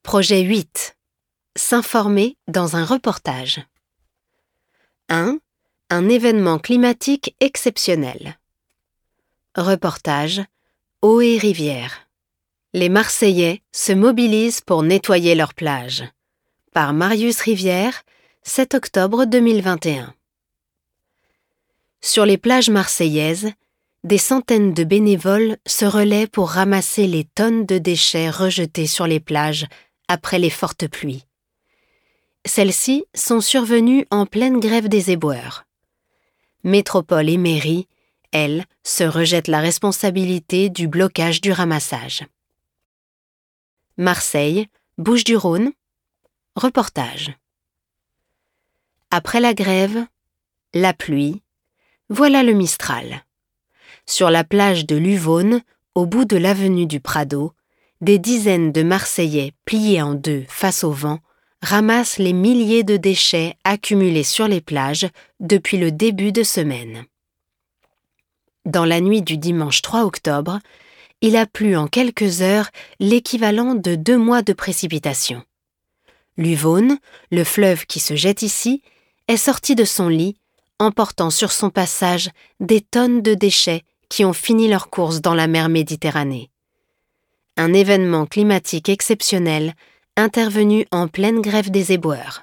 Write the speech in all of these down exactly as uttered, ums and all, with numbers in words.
Projet huit. S'informer dans un reportage. un. Un événement climatique exceptionnel. Reportage Eau et rivières. Les Marseillais se mobilisent pour nettoyer leurs plages. Par Marius Rivière, sept octobre deux mille vingt et un. Sur les plages marseillaises, des centaines de bénévoles se relaient pour ramasser les tonnes de déchets rejetés sur les plages après les fortes pluies. Celles-ci sont survenues en pleine grève des éboueurs. Métropole et mairie, elles, se rejettent la responsabilité du blocage du ramassage. Marseille, Bouches-du-Rhône, reportage. Après la grève, la pluie, voilà le Mistral. Sur la plage de Luvonne, au bout de l'avenue du Prado, des dizaines de Marseillais pliés en deux face au vent ramassent les milliers de déchets accumulés sur les plages depuis le début de semaine. Dans la nuit du dimanche trois octobre, il a plu en quelques heures l'équivalent de deux mois de précipitations. Luvonne, le fleuve qui se jette ici, est sorti de son lit, emportant sur son passage des tonnes de déchets qui ont fini leur course dans la mer Méditerranée. Un événement climatique exceptionnel intervenu en pleine grève des éboueurs.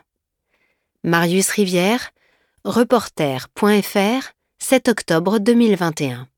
Marius Rivière, reporter point f r, sept octobre deux mille vingt et un.